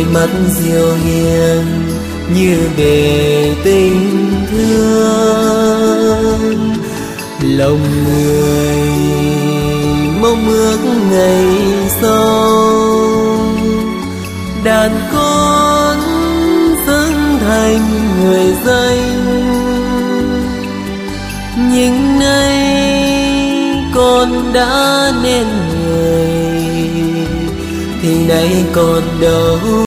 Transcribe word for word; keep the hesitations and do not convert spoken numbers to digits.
mắt diệu hiền như bể tình thương. Lòng người mong ước ngày sau đàn con dâng thành người danh, nhưng nay con đã nên người thì nay còn đâu.